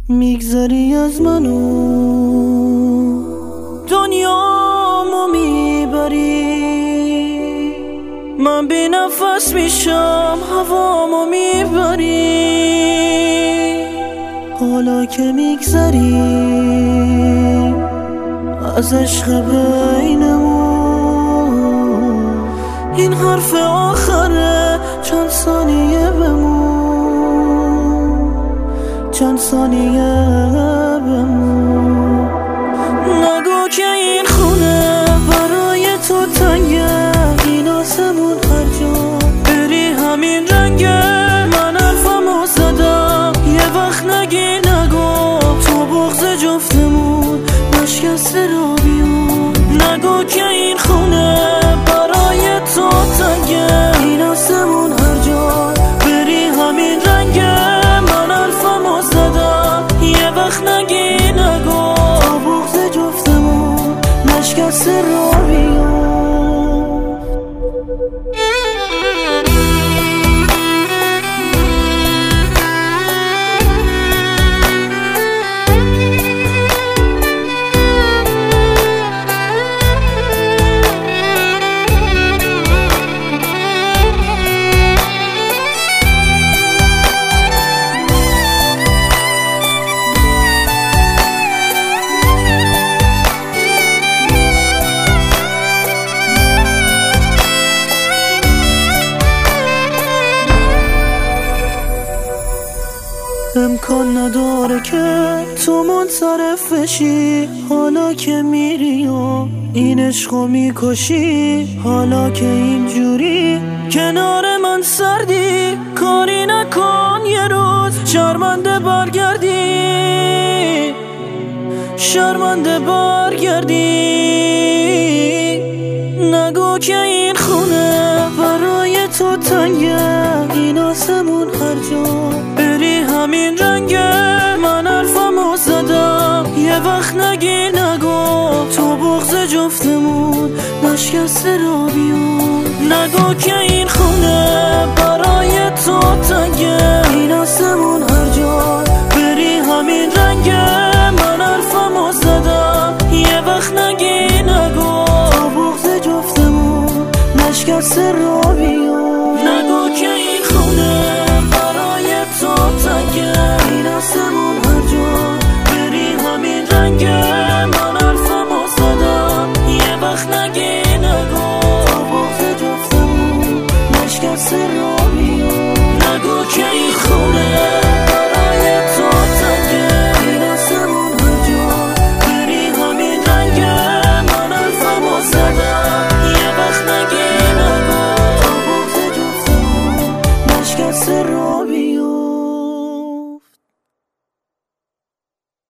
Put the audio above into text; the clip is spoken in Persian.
میگذری از منو دنیامو میبری، من بی نفس میشم هوامو میبری. حالا که میگذری از عشق بینمون، این حرف آخره چند ثانیه بمون، چند ثانیه بمون. نگو که این خونه برای تو تنگه، این آسمون هر جا بری همین رنگه. من حرفمو زدم یه وقت نگی نگو، تو بغض جفتمون نشکست را بیون. نگو که این خونه برای تو تنگه، این آسمون هر جا بری همین رنگه. من حرفمو زدم یه وقت نگی نگو، تو بغض جفتمون نشکست را بیون. امکان نداره که تو منصرف بشی، حالا که میری و این عشقو میکشی. حالا که اینجوری کنار من سردی، کاری نکن یه روز شرمنده برگردی، شرمنده برگردی. نگو که این خونه برای تو تنگه، این آسمون هر جا بری همین رنگه. من حرفمو زدم یه وقت نگی نگو، تو بغض جفتمون نشکست را بیون. نگو که این خونه برای تو تنگه، این آسمون هر جا بری همین رنگه. من حرفمو زدم یه وقت نگی نگو، تو بغض جفتمون نشکست را